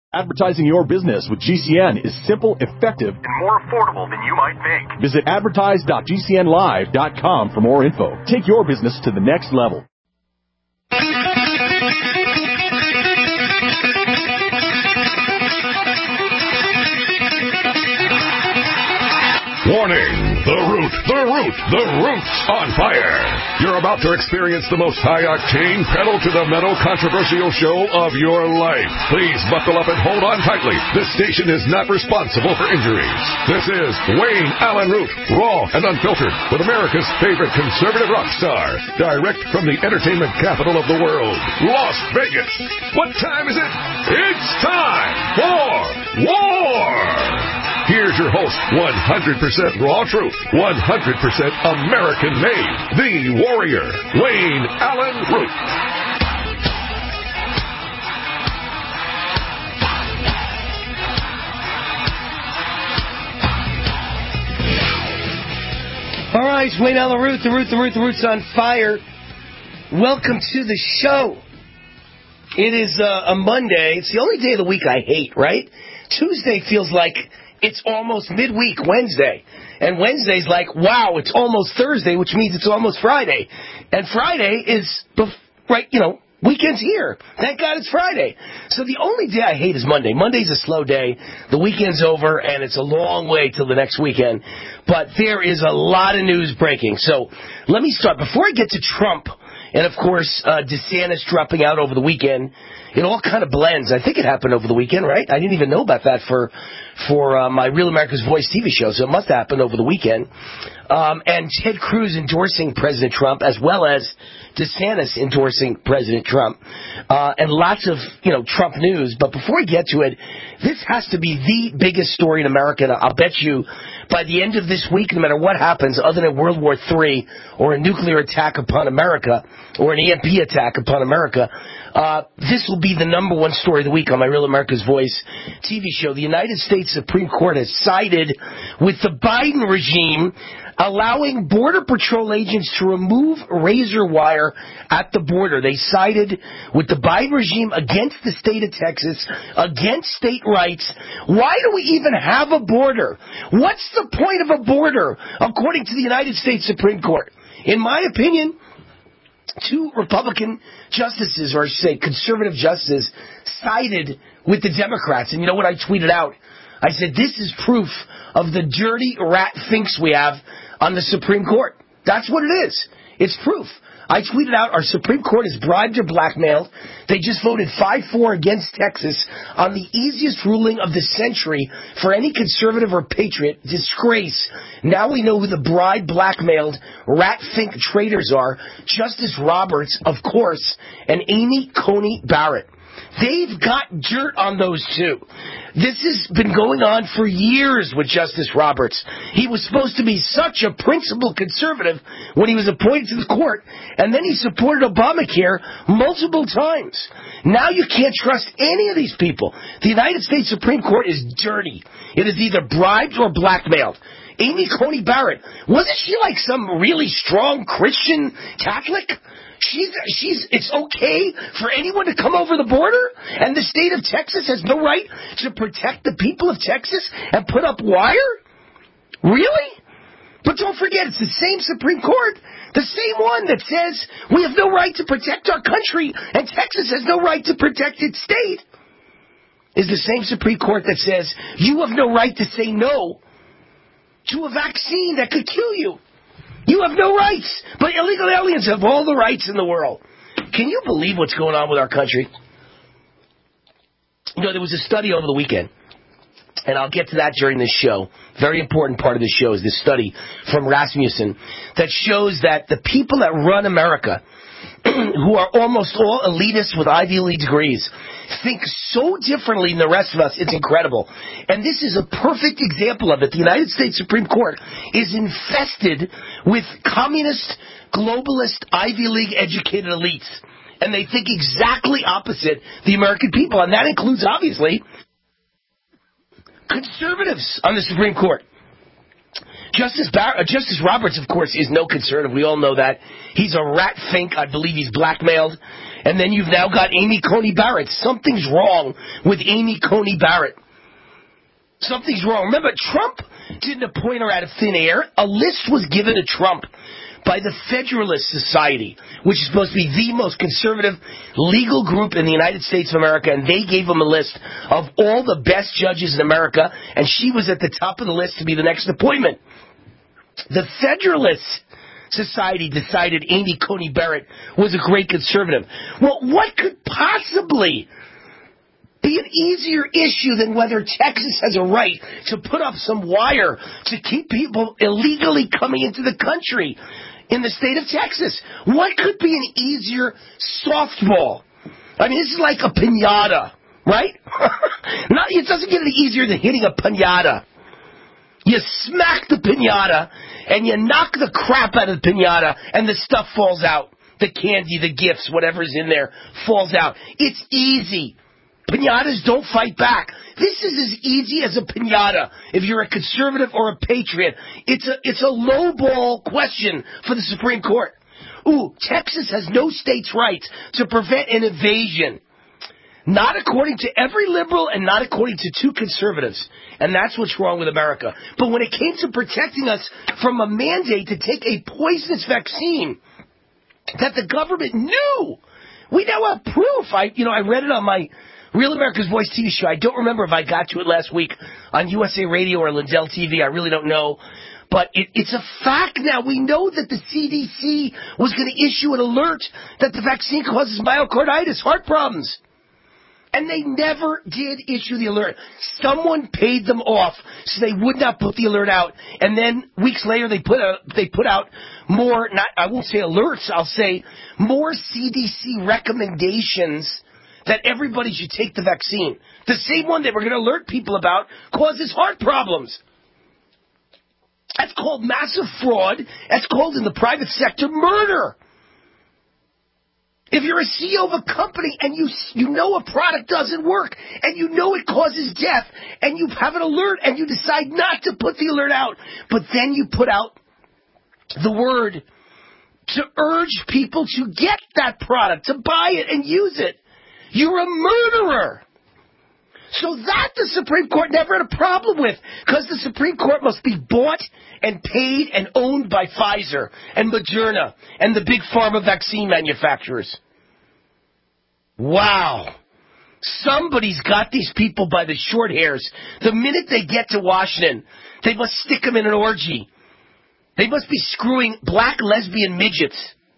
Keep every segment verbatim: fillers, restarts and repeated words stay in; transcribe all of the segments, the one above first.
Advertising your business with G C N is simple, effective, and more affordable than you might think. Visit advertise dot g c n live dot com for more info. Take your business to the next level. Warning! The Root, the Root, the Root's on fire! You're about to experience the most high-octane, pedal-to-the-metal controversial show of your life. Please buckle up and hold on tightly. This station is not responsible for injuries. This is Wayne Allen Root, raw and unfiltered, with America's favorite conservative rock star, direct from the entertainment capital of the world, Las Vegas. What time is it? It's time for war! Here's your host, one hundred percent raw truth, one hundred percent American-made, the warrior, Wayne Allen Root. All right, Wayne Allen Root, the Root, the Root, the Root's on fire. Welcome to the show. It is uh, a Monday. It's the only day of the week I hate, right? Tuesday feels like it's almost midweek Wednesday. And Wednesday's like, wow, it's almost Thursday, which means it's almost Friday. And Friday is, bef- right, you know, weekend's here. Thank God it's Friday. So the only day I hate is Monday. Monday's a slow day. The weekend's over, and it's a long way till the next weekend. But there is a lot of news breaking. So let me start. Before I get to Trump, and of course, uh, DeSantis dropping out over the weekend, it all kind of blends. I think it happened over the weekend, right? I didn't even know about that for for uh, my Real America's Voice T V show, so it must have happened over the weekend. Um, and Ted Cruz endorsing President Trump, as well as DeSantis endorsing President Trump, uh, and lots of, you know, Trump news. But before we get to it, this has to be the biggest story in America. And I'll bet you by the end of this week, no matter what happens, other than World War Three or a nuclear attack upon America or an E M P attack upon America, uh, this will be the number one story of the week on my Real America's Voice T V show. The United States Supreme Court has sided with the Biden regime, allowing Border Patrol agents to remove razor wire at the border. They sided with the Biden regime against the state of Texas, against state rights. Why do we even have a border? What's the point of a border, according to the United States Supreme Court? In my opinion, two Republican justices, or I should say conservative justices, sided with the Democrats. And you know what I tweeted out? I said, this is proof of the dirty rat finks we have on the Supreme Court. That's what it is. It's proof. I tweeted out, our Supreme Court is bribed or blackmailed. They just voted five four against Texas on the easiest ruling of the century for any conservative or patriot. Disgrace. Now we know who the bribed, blackmailed, rat-fink traitors are. Justice Roberts, of course, and Amy Coney Barrett. They've got dirt on those two. This has been going on for years with Justice Roberts. He was supposed to be such a principled conservative when he was appointed to the court, and then he supported Obamacare multiple times. Now you can't trust any of these people. The United States Supreme Court is dirty. It is either bribed or blackmailed. Amy Coney Barrett, wasn't she like some really strong Christian Catholic? She's, she's, it's okay for anyone to come over the border, and the state of Texas has no right to protect the people of Texas and put up wire? Really? But don't forget, it's the same Supreme Court, the same one that says we have no right to protect our country and Texas has no right to protect its state, is the same Supreme Court that says you have no right to say no to a vaccine that could kill you. You have no rights, but illegal aliens have all the rights in the world. Can you believe what's going on with our country? You know, there was a study over the weekend, and I'll get to that during this show. Very important part of this show is this study from Rasmussen that shows that the people that run America, who are almost all elitists with Ivy League degrees, think so differently than the rest of us. It's incredible. And this is a perfect example of it. The United States Supreme Court is infested with communist, globalist, Ivy League educated elites. And they think exactly opposite the American people. And that includes, obviously, conservatives on the Supreme Court. Justice Bar- uh, Justice Roberts, of course, is no conservative. We all know that. He's a rat fink. I believe he's blackmailed. And then you've now got Amy Coney Barrett. Something's wrong with Amy Coney Barrett. Something's wrong. Remember, Trump didn't appoint her out of thin air. A list was given to Trump by the Federalist Society, which is supposed to be the most conservative legal group in the United States of America, and they gave him a list of all the best judges in America, and she was at the top of the list to be the next appointment. The Federalist Society decided Amy Coney Barrett was a great conservative. Well, what could possibly be an easier issue than whether Texas has a right to put up some wire to keep people illegally coming into the country in the state of Texas? What could be an easier softball? I mean, this is like a piñata, right? Not, it doesn't get any easier than hitting a piñata. You smack the piñata, and you knock the crap out of the piñata, and the stuff falls out. The candy, the gifts, whatever's in there falls out. It's easy. Piñatas don't fight back. This is as easy as a piñata if you're a conservative or a patriot. It's a it's a low ball question for the Supreme Court. Ooh, Texas has no state's rights to prevent an invasion. Not according to every liberal and not according to two conservatives. And that's what's wrong with America. But when it came to protecting us from a mandate to take a poisonous vaccine that the government knew, we now have proof. I, you know, I read it on my Real America's Voice T V show. I don't remember if I got to it last week on U S A Radio or Lindell T V. I really don't know. But it, it's a fact now. We know that the C D C was going to issue an alert that the vaccine causes myocarditis, heart problems. And they never did issue the alert. Someone paid them off so they would not put the alert out. And then weeks later they put out, they put out more, not, I won't say alerts, I'll say more C D C recommendations that everybody should take the vaccine. The same one they were going to alert people about causes heart problems. That's called massive fraud. That's called in the private sector murder. If you're a C E O of a company and you you know a product doesn't work and you know it causes death and you have an alert and you decide not to put the alert out, but then you put out the word to urge people to get that product, to buy it and use it, you're a murderer. So that the Supreme Court never had a problem with, because the Supreme Court must be bought and paid and owned by Pfizer and Moderna and the big pharma vaccine manufacturers. Wow. Somebody's got these people by the short hairs. The minute they get to Washington, they must stick them in an orgy. They must be screwing black lesbian midgets.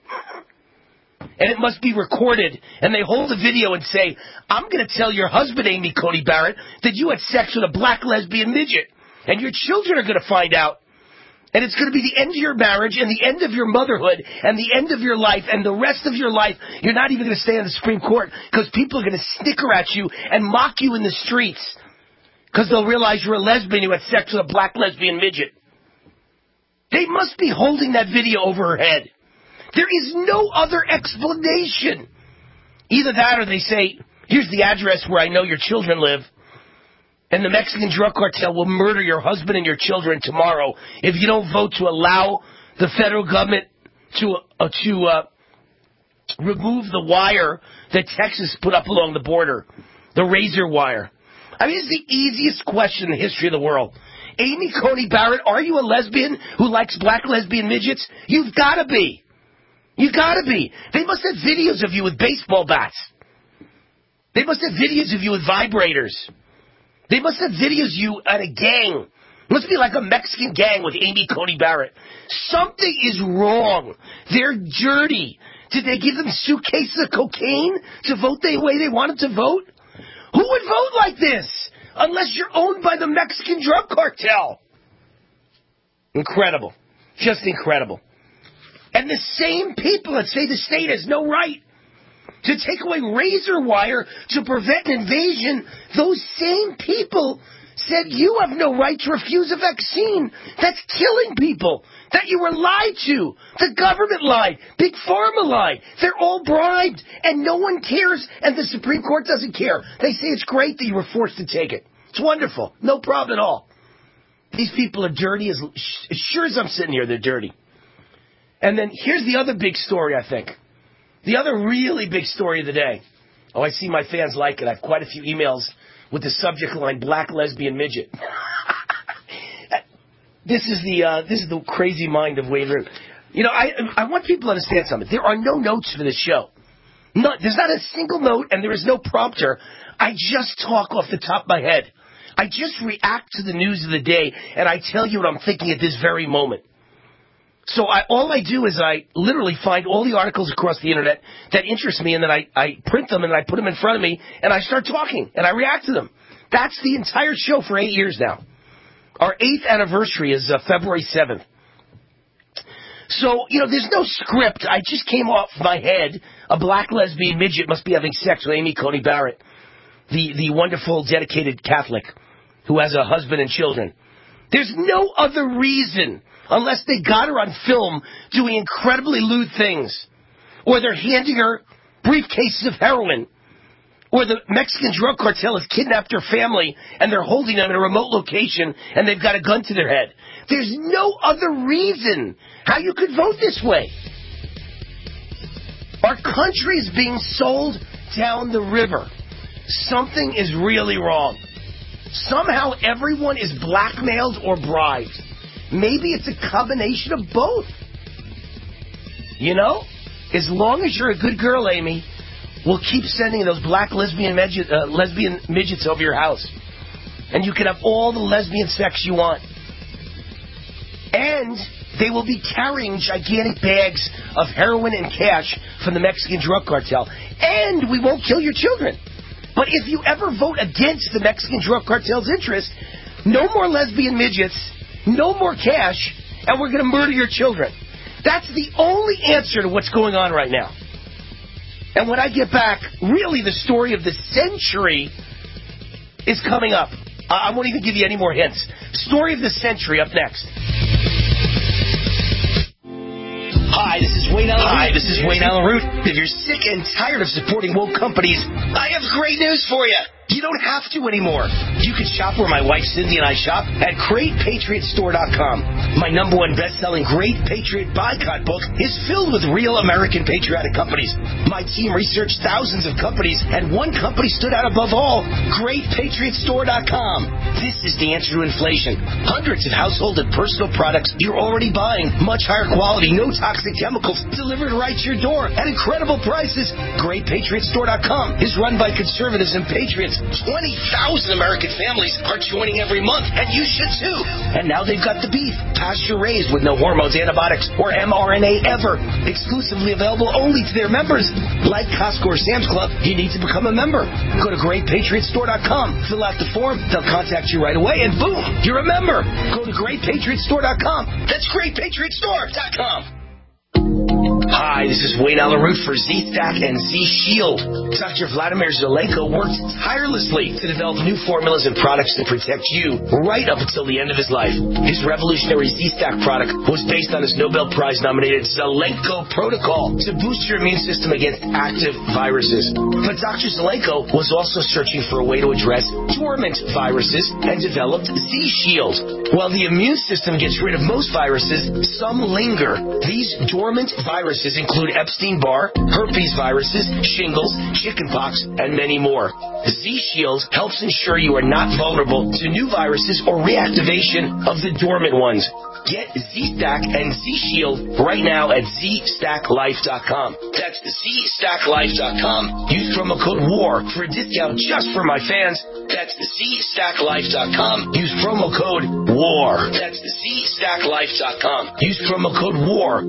And it must be recorded, and they hold a video and say, I'm going to tell your husband, Amy Coney Barrett, that you had sex with a black lesbian midget, and your children are going to find out. And it's going to be the end of your marriage and the end of your motherhood and the end of your life, and the rest of your life, you're not even going to stay on the Supreme Court because people are going to snicker at you and mock you in the streets because they'll realize you're a lesbian who had sex with a black lesbian midget. They must be holding that video over her head. There is no other explanation. Either that or they say, here's the address where I know your children live, and the Mexican drug cartel will murder your husband and your children tomorrow if you don't vote to allow the federal government to uh, to uh, remove the wire that Texas put up along the border, the razor wire. I mean, it's the easiest question in the history of the world. Amy Coney Barrett, are you a lesbian who likes black lesbian midgets? You've got to be. You gotta be. They must have videos of you with baseball bats. They must have videos of you with vibrators. They must have videos of you at a gang. It must be like a Mexican gang with Amy Coney Barrett. Something is wrong. They're dirty. Did they give them suitcases of cocaine to vote the way they wanted to vote? Who would vote like this unless you're owned by the Mexican drug cartel? Incredible. Just incredible. And the same people that say the state has no right to take away razor wire to prevent an invasion, those same people said you have no right to refuse a vaccine that's killing people, that you were lied to. The government lied. Big Pharma lied. They're all bribed, and no one cares, and the Supreme Court doesn't care. They say it's great that you were forced to take it. It's wonderful. No problem at all. These people are dirty. As, as sure as I'm sitting here, they're dirty. And then here's the other big story, I think. The other really big story of the day. Oh, I see my fans like it. I have quite a few emails with the subject line, Black Lesbian Midget. This is the uh, this is the crazy mind of Wayne Root. You know, I I want people to understand something. There are no notes for this show. No, there's not a single note, and there is no prompter. I just talk off the top of my head. I just react to the news of the day, and I tell you what I'm thinking at this very moment. So I, all I do is I literally find all the articles across the internet that interest me, and then I, I print them, and I put them in front of me, and I start talking, and I react to them. That's the entire show for eight years now. Our eighth anniversary is uh, February seventh. So, you know, there's no script. I just came off my head. A black lesbian midget must be having sex with Amy Coney Barrett, the, the wonderful, dedicated Catholic who has a husband and children. There's no other reason, unless they got her on film doing incredibly lewd things, or they're handing her briefcases of heroin, or the Mexican drug cartel has kidnapped her family and they're holding them in a remote location and they've got a gun to their head. There's no other reason how you could vote this way. Our country is being sold down the river. Something is really wrong. Somehow everyone is blackmailed or bribed. Maybe it's a combination of both. You know, as long as you're a good girl, Amy, we'll keep sending those black lesbian, midget, uh, lesbian midgets over your house. And you can have all the lesbian sex you want. And they will be carrying gigantic bags of heroin and cash from the Mexican drug cartel. And we won't kill your children. But if you ever vote against the Mexican drug cartel's interest, no more lesbian midgets, no more cash, and we're going to murder your children. That's the only answer to what's going on right now. And when I get back, really the story of the century is coming up. I won't even give you any more hints. Story of the century up next. Hi, this is Wayne Allen Root. Hi, this is Wayne Allen Root. If you're sick and tired of supporting woke companies, I have great news for you. You don't have to anymore. You can shop where my wife Cindy and I shop at Great Patriot Store dot com. My number one best-selling Great Patriot Boycott book is filled with real American patriotic companies. My team researched thousands of companies, and one company stood out above all, Great Patriot Store dot com. This is the answer to inflation. Hundreds of household and personal products you're already buying. Much higher quality, no toxic chemicals, delivered right to your door at incredible prices. Great Patriot Store dot com is run by conservatives and patriots. twenty thousand American families are joining every month, and you should too. And now they've got the beef, pasture-raised with no hormones, antibiotics, or M R N A ever. Exclusively available only to their members. Like Costco or Sam's Club, you need to become a member. Go to Great Patriot Store dot com, fill out the form, they'll contact you right away, and boom, you're a member. Go to Great Patriot Store dot com. That's Great Patriot Store dot com. Hi, this is Wayne Allen Root for Z-Stack and Z-Shield. Doctor Vladimir Zelenko worked tirelessly to develop new formulas and products to protect you right up until the end of his life. His revolutionary Z-Stack product was based on his Nobel Prize-nominated Zelenko protocol to boost your immune system against active viruses. But Doctor Zelenko was also searching for a way to address dormant viruses and developed Z-Shield. While the immune system gets rid of most viruses, some linger. These dormant viruses include Epstein-Barr, herpes viruses, shingles, chickenpox, and many more. Z-Shield helps ensure you are not vulnerable to new viruses or reactivation of the dormant ones. Get Z-Stack and Z-Shield right now at Z Stack Life dot com. That's Z Stack Life dot com. Use promo code WAR for a discount just for my fans. That's Z Stack Life dot com. Use promo code WAR. That's Z Stack Life dot com. Use promo code WAR.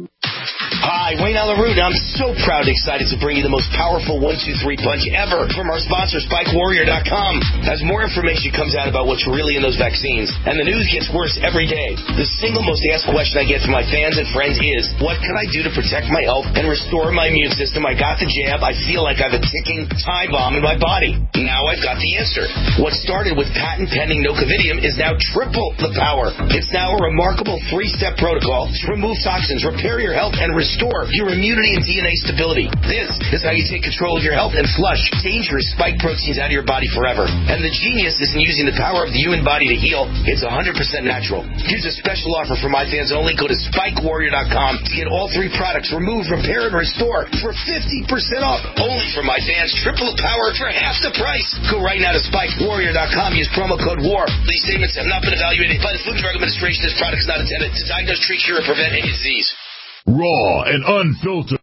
Hi, Wayne Allen Root. I'm so proud and excited to bring you the most powerful one two three punch ever from our sponsor, Spike Warrior dot com. As more information comes out about what's really in those vaccines, and the news gets worse every day, the single most asked question I get from my fans and friends is, what can I do to protect my health and restore my immune system? I got the jab. I feel like I have a ticking time bomb in my body. Now I've got the answer. What started with patent-pending nocovidium is now triple the power. It's now a remarkable three-step protocol to remove toxins, repair your health, and restore restore your immunity and D N A stability. This is how you take control of your health and flush dangerous spike proteins out of your body forever. And the genius is in using the power of the human body to heal. It's one hundred percent natural. Here's a special offer for my fans only. Go to spike warrior dot com to get all three products, remove, repair, and restore for fifty percent off. Only for my fans. Triple the power for half the price. Go right now to spike warrior dot com. Use promo code WAR. These statements have not been evaluated by the Food and Drug Administration. This product is not intended to diagnose, treat, cure, or prevent any disease. Raw and unfiltered.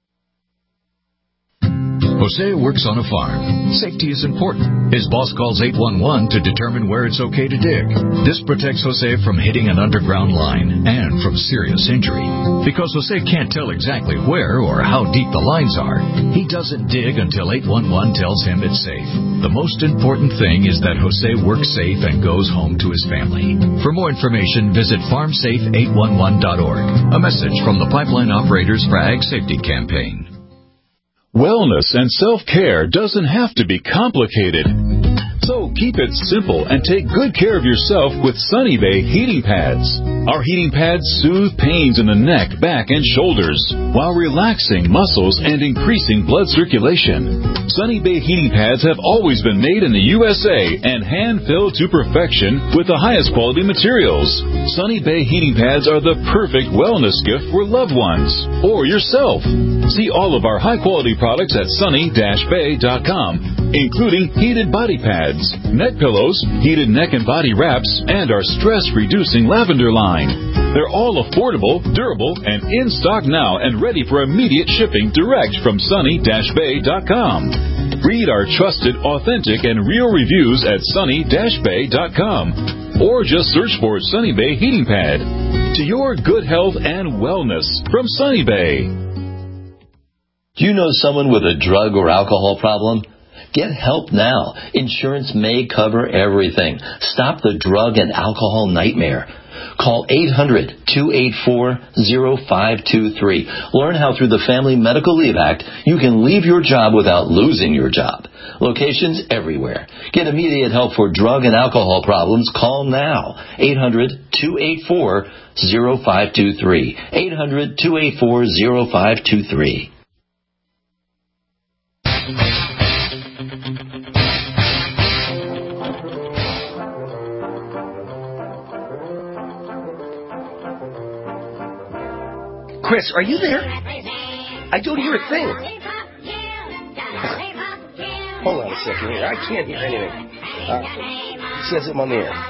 Jose works on a farm. Safety is important. His boss calls eight one one to determine where it's okay to dig. This protects Jose from hitting an underground line and from serious injury. Because Jose can't tell exactly where or how deep the lines are, he doesn't dig until eight one one tells him it's safe. The most important thing is that Jose works safe and goes home to his family. For more information, visit farm safe eight one one dot org. A message from the Pipeline Operators for Ag Safety Campaign. Wellness and self-care doesn't have to be complicated. So keep it simple and take good care of yourself with Sunny Bay heating pads. Our heating pads soothe pains in the neck, back, and shoulders while relaxing muscles and increasing blood circulation. Sunny Bay heating pads have always been made in the U S A and hand-filled to perfection with the highest quality materials. Sunny Bay heating pads are the perfect wellness gift for loved ones or yourself. See all of our high-quality products at sunny dash bay dot com, including heated body pads, neck pillows, heated neck and body wraps, and our stress-reducing lavender line. They're all affordable, durable, and in stock now and ready for immediate shipping direct from sunny dash bay dot com. Read our trusted, authentic, and real reviews at sunny dash bay dot com. Or just search for Sunny Bay Heating Pad. To your good health and wellness from Sunny Bay. Do you know someone with a drug or alcohol problem? Get help now. Insurance may cover everything. Stop the drug and alcohol nightmare. Call eight hundred two eight four oh five two three. Learn how through the Family Medical Leave Act you can leave your job without losing your job. Locations everywhere. Get immediate help for drug and alcohol problems. Call now. eight hundred two eight four oh five two three. eight hundred two eight four oh five two three. Chris, are you there? I don't hear a thing. Hold on a second here. I can't hear anything. Uh, it says I'm on the air.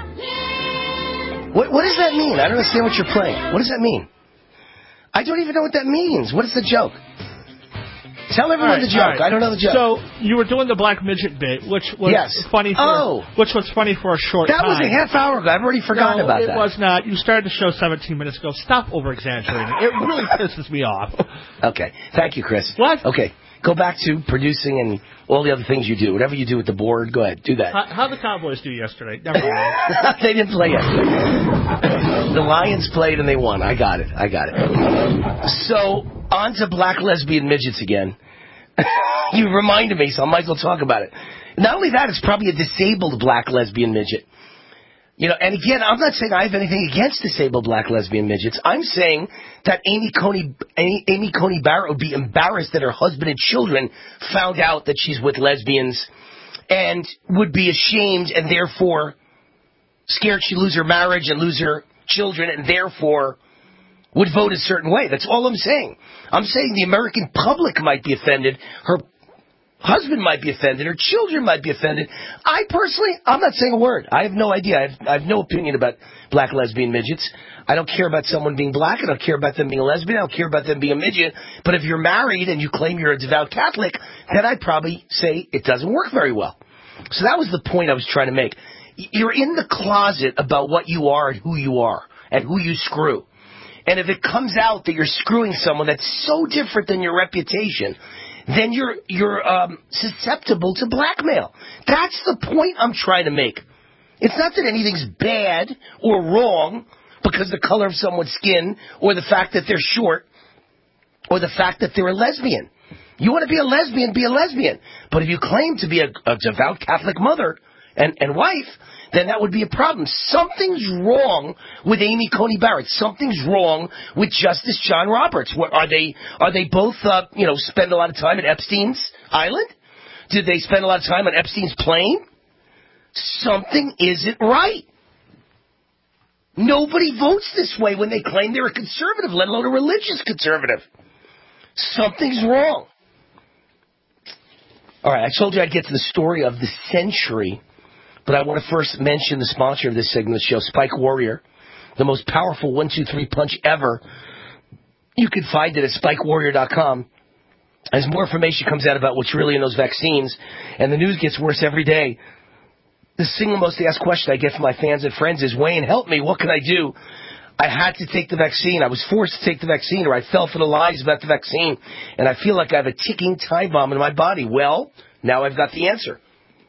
What, what does that mean? I don't understand what you're playing. What does that mean? I don't even know what that means. What is the joke? Tell everyone right, the joke. Right. I don't know the joke. So you were doing the black midget bit, which was yes. funny. For, oh, which was funny for a short that time. That was a half hour ago. I've already forgotten no, about it that. It was not. You started the show seventeen minutes ago. Stop over exaggerating. It really pisses me off. Okay, thank you, Chris. What? Okay, go back to producing and all the other things you do. Whatever you do with the board, go ahead, do that. How how the Cowboys do yesterday? Never mind. They didn't play yesterday. The Lions played and they won. I got it. I got it. So on to black lesbian midgets again. You reminded me, so I might as well talk about it. Not only that, it's probably a disabled black lesbian midget. You know, and again, I'm not saying I have anything against disabled black lesbian midgets. I'm saying that Amy Coney, Amy, Amy Coney Barrett would be embarrassed that her husband and children found out that she's with lesbians and would be ashamed and therefore scared she'd lose her marriage and lose her children and therefore would vote a certain way. That's all I'm saying. I'm saying the American public might be offended. Her husband might be offended. Her children might be offended. I personally, I'm not saying a word. I have no idea. I have, I have no opinion about black lesbian midgets. I don't care about someone being black. I don't care about them being a lesbian. I don't care about them being a midget. But if you're married and you claim you're a devout Catholic, then I'd probably say it doesn't work very well. So that was the point I was trying to make. You're in the closet about what you are and who you are and who you screw. And if it comes out that you're screwing someone that's so different than your reputation, then you're you're um, susceptible to blackmail. That's the point I'm trying to make. It's not that anything's bad or wrong because the color of someone's skin or the fact that they're short or the fact that they're a lesbian. You want to be a lesbian, be a lesbian. But if you claim to be a, a devout Catholic mother, and, and wife, then that would be a problem. Something's wrong with Amy Coney Barrett. Something's wrong with Justice John Roberts. What, are they are they both, uh, you know, spend a lot of time at Epstein's Island? Did they spend a lot of time on Epstein's plane? Something isn't right. Nobody votes this way when they claim they're a conservative, let alone a religious conservative. Something's wrong. All right, I told you I'd get to the story of the century, but I want to first mention the sponsor of this segment of the show, Spike Warrior, the most powerful one two three punch ever. You can find it at spike warrior dot com. As more information comes out about what's really in those vaccines, and the news gets worse every day, the single most asked question I get from my fans and friends is, Wayne, help me, what can I do? I had to take the vaccine. I was forced to take the vaccine, or I fell for the lies about the vaccine, and I feel like I have a ticking time bomb in my body. Well, now I've got the answer.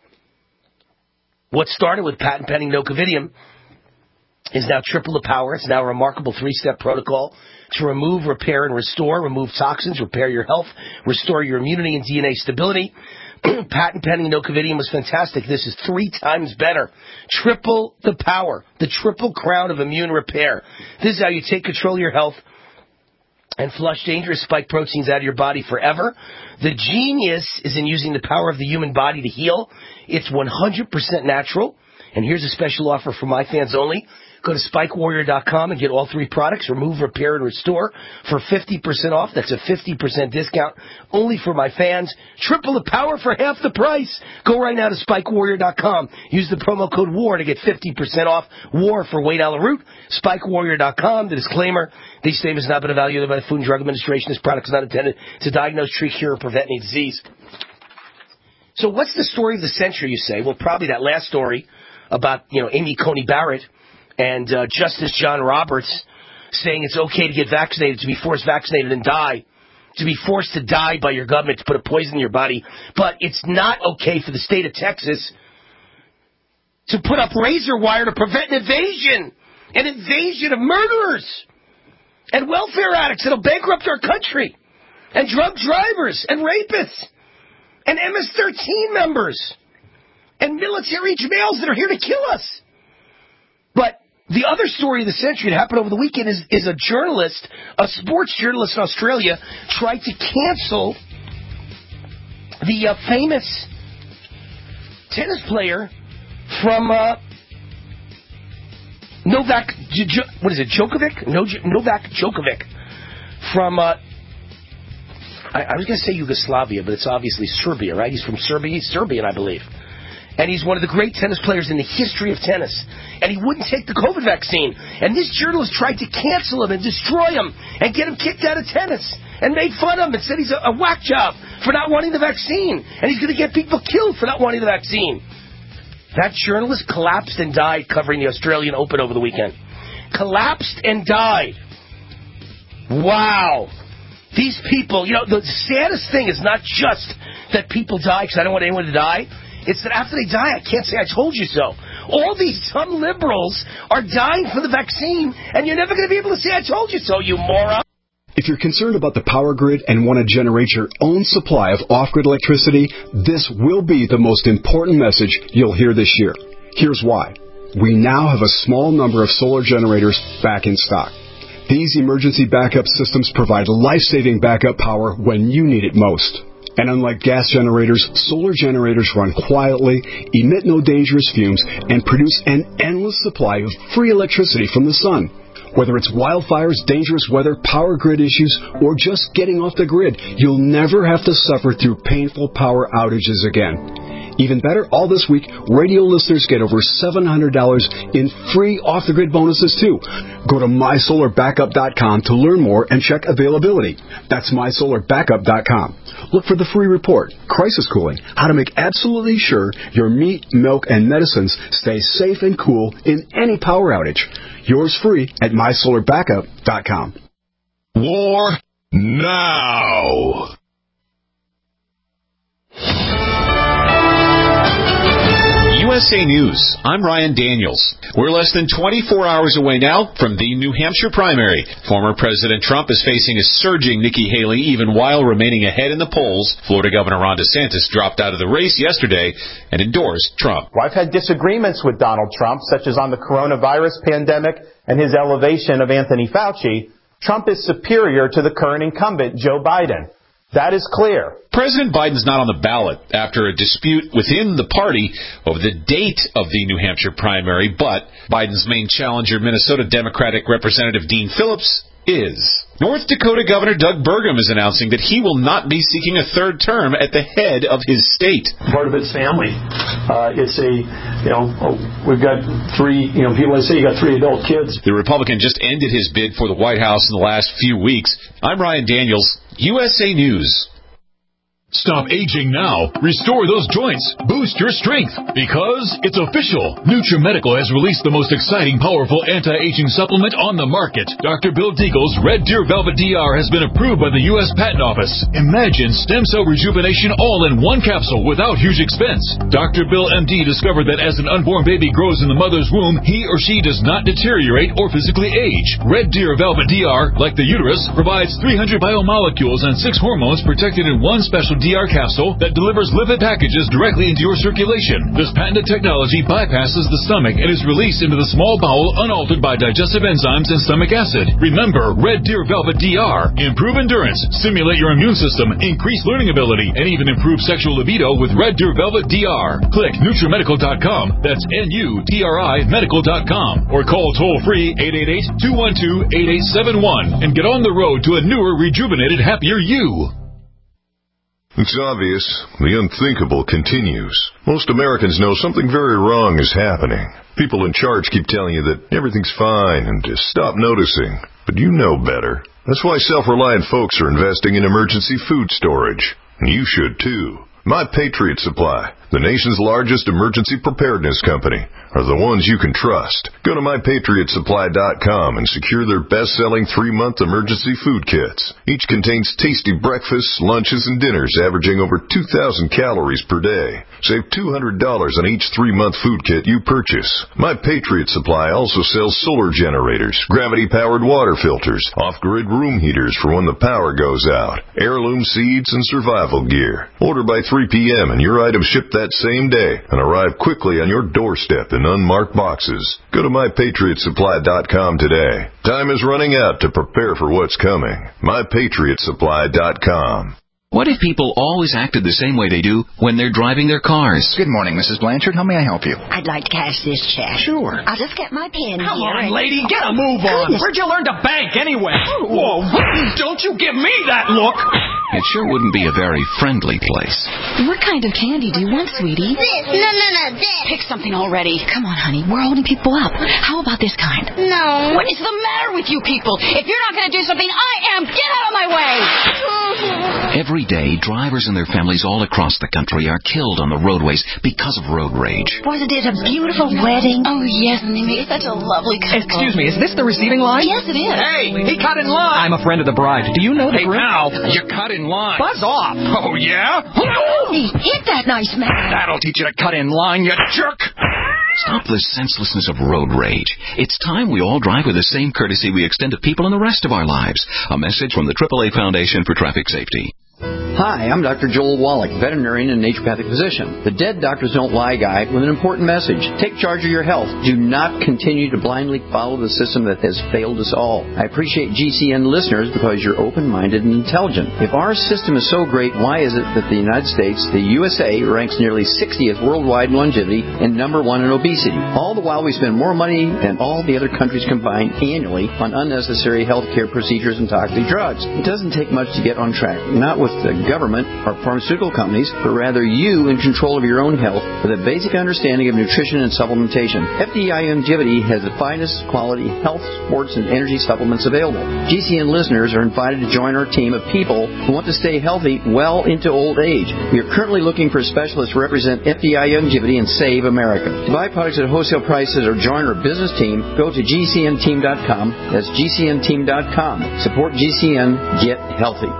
What started with patent-pending nocovidium is now triple the power. It's now a remarkable three-step protocol to remove, repair, and restore, remove toxins, repair your health, restore your immunity and D N A stability. Patent-pending nocovidium was fantastic. This is three times better. Triple the power, the triple crown of immune repair. This is how you take control of your health and flush dangerous spike proteins out of your body forever. The genius is in using the power of the human body to heal. It's one hundred percent natural. And here's a special offer for my fans only. Go to spike warrior dot com and get all three products, remove, repair, and restore, for fifty percent off. That's a fifty percent discount only for my fans. Triple the power for half the price. Go right now to spike warrior dot com. Use the promo code WAR to get fifty percent off. WAR for Wayne Allyn Root. spike warrior dot com. The disclaimer, these statements have not been evaluated by the Food and Drug Administration. This product is not intended to diagnose, treat, cure, or prevent any disease. So what's the story of the century, you say? Well, probably that last story about, you know, Amy Coney Barrett and uh, Justice John Roberts saying it's okay to get vaccinated, to be forced vaccinated and die, to be forced to die by your government to put a poison in your body. But it's not okay for the state of Texas to put up razor wire to prevent an invasion, an invasion of murderers and welfare addicts that'll bankrupt our country, and drug drivers and rapists and M S thirteen members and military-age males that are here to kill us. But the other story of the century that happened over the weekend is, is a journalist, a sports journalist in Australia, tried to cancel the uh, famous tennis player from uh, Novak, what is it, Djokovic? No, Novak Djokovic from, uh, I, I was going to say Yugoslavia, but it's obviously Serbia, right? He's from Serbia. He's Serbian, I believe. And he's one of the great tennis players in the history of tennis. And he wouldn't take the COVID vaccine. And this journalist tried to cancel him and destroy him and get him kicked out of tennis. And made fun of him and said he's a, a whack job for not wanting the vaccine. And he's going to get people killed for not wanting the vaccine. That journalist collapsed and died covering the Australian Open over the weekend. Collapsed and died. Wow. These people, you know, the saddest thing is not just that people die, because I don't want anyone to die. It's that after they die, I can't say I told you so. All these dumb liberals are dying for the vaccine, and you're never going to be able to say I told you so, you moron. If you're concerned about the power grid and want to generate your own supply of off-grid electricity, this will be the most important message you'll hear this year. Here's why. We now have a small number of solar generators back in stock. These emergency backup systems provide life-saving backup power when you need it most. And unlike gas generators, solar generators run quietly, emit no dangerous fumes, and produce an endless supply of free electricity from the sun. Whether it's wildfires, dangerous weather, power grid issues, or just getting off the grid, you'll never have to suffer through painful power outages again. Even better, all this week, radio listeners get over seven hundred dollars in free off-the-grid bonuses, too. Go to my solar backup dot com to learn more and check availability. That's my solar backup dot com. Look for the free report, Crisis Cooling, how to make absolutely sure your meat, milk, and medicines stay safe and cool in any power outage. Yours free at my solar backup dot com. War now. U S A News, I'm Ryan Daniels. We're less than twenty-four hours away now from the New Hampshire primary. Former President Trump is facing a surging Nikki Haley even while remaining ahead in the polls. Florida Governor Ron DeSantis dropped out of the race yesterday and endorsed Trump. Well, I've had disagreements with Donald Trump, such as on the coronavirus pandemic and his elevation of Anthony Fauci. Trump is superior to the current incumbent, Joe Biden. That is clear. President Biden's not on the ballot after a dispute within the party over the date of the New Hampshire primary, but Biden's main challenger, Minnesota Democratic Representative Dean Phillips, is. North Dakota Governor Doug Burgum is announcing that he will not be seeking a third term at the head of his state. Part of it's family. Uh, it's a, you know, we've got three, you know, people say you got three adult kids. The Republican just ended his bid for the White House in the last few weeks. I'm Ryan Daniels, U S A News. Stop aging now. Restore those joints. Boost your strength. Because it's official. NutriMedical has released the most exciting, powerful anti-aging supplement on the market. Doctor Bill Deagle's Red Deer Velvet D R has been approved by the U S Patent Office. Imagine stem cell rejuvenation all in one capsule without huge expense. Doctor Bill M D discovered that as an unborn baby grows in the mother's womb, he or she does not deteriorate or physically age. Red Deer Velvet D R, like the uterus, provides three hundred biomolecules and six hormones protected in one special D R capsule that delivers lipid packages directly into your circulation. This patented technology bypasses the stomach and is released into the small bowel unaltered by digestive enzymes and stomach acid. Remember, Red Deer Velvet D R. Improve endurance, stimulate your immune system, increase learning ability, and even improve sexual libido with Red Deer Velvet D R. Click NutriMedical dot com. That's N U T R I medical dot com. Or call toll-free eight eight eight, two one two, eight eight seven one and get on the road to a newer, rejuvenated, happier you. It's obvious. The unthinkable continues. Most Americans know something very wrong is happening. People in charge keep telling you that everything's fine and to stop noticing. But you know better. That's why self-reliant folks are investing in emergency food storage. And you should too. My Patriot Supply, the nation's largest emergency preparedness company, are the ones you can trust. Go to my patriot supply dot com and secure their best-selling three-month emergency food kits. Each contains tasty breakfasts, lunches, and dinners averaging over two thousand calories per day. Save two hundred dollars on each three-month food kit you purchase. My Patriot Supply also sells solar generators, gravity-powered water filters, off-grid room heaters for when the power goes out, heirloom seeds, and survival gear. Order by three p.m. and your items ship that same day and arrive quickly on your doorstep in unmarked boxes. Go to my patriot supply dot com today. Time is running out to prepare for what's coming. my patriot supply dot com. What if people always acted the same way they do when they're driving their cars? Good morning, Missus Blanchard. How may I help you? I'd like to cash this check. Sure. I'll just get my pen Come here. on, and... lady. Get a move on. Goodness. Where'd you learn to bank anyway? Whoa. Don't you give me that look. It sure wouldn't be a very friendly place. What kind of candy do you want, sweetie? This. No, no, no, this. Pick something already. Come on, honey. We're holding people up. How about this kind? No. What is the matter with you people? If you're not going to do something, I am. Get out of my way. Every day, drivers and their families all across the country are killed on the roadways because of road rage. Wasn't it a beautiful wedding? Oh, yes, and they made such a lovely couple. Excuse me, is this the receiving line? Yes, it is. Hey, he cut in line. I'm a friend of the bride. Do you know the Hey, group? pal, you cut in line. Buzz off. Oh, yeah? Hey, hit that nice man. That'll teach you to cut in line, you jerk. Stop the senselessness of road rage. It's time we all drive with the same courtesy we extend to people in the rest of our lives. A message from the triple A Foundation for Traffic Safety. Hi, I'm Doctor Joel Wallach, veterinarian and naturopathic physician. The Dead Doctors Don't Lie guide with an important message. Take charge of your health. Do not continue to blindly follow the system that has failed us all. I appreciate G C N listeners because you're open-minded and intelligent. If our system is so great, why is it that the United States, the U S A, ranks nearly sixtieth worldwide in longevity and number one in obesity? All the while we spend more money than all the other countries combined annually on unnecessary health care procedures and toxic drugs. It doesn't take much to get on track. Not with the government or pharmaceutical companies, but rather you in control of your own health with a basic understanding of nutrition and supplementation. F D I Longevity has the finest quality health, sports, and energy supplements available. G C N listeners are invited to join our team of people who want to stay healthy well into old age. We are currently looking for specialists to represent F D I Longevity and Save America. To buy products at wholesale prices or join our business team, go to G C N team dot com. That's G C N team dot com. Support G C N. Get healthy.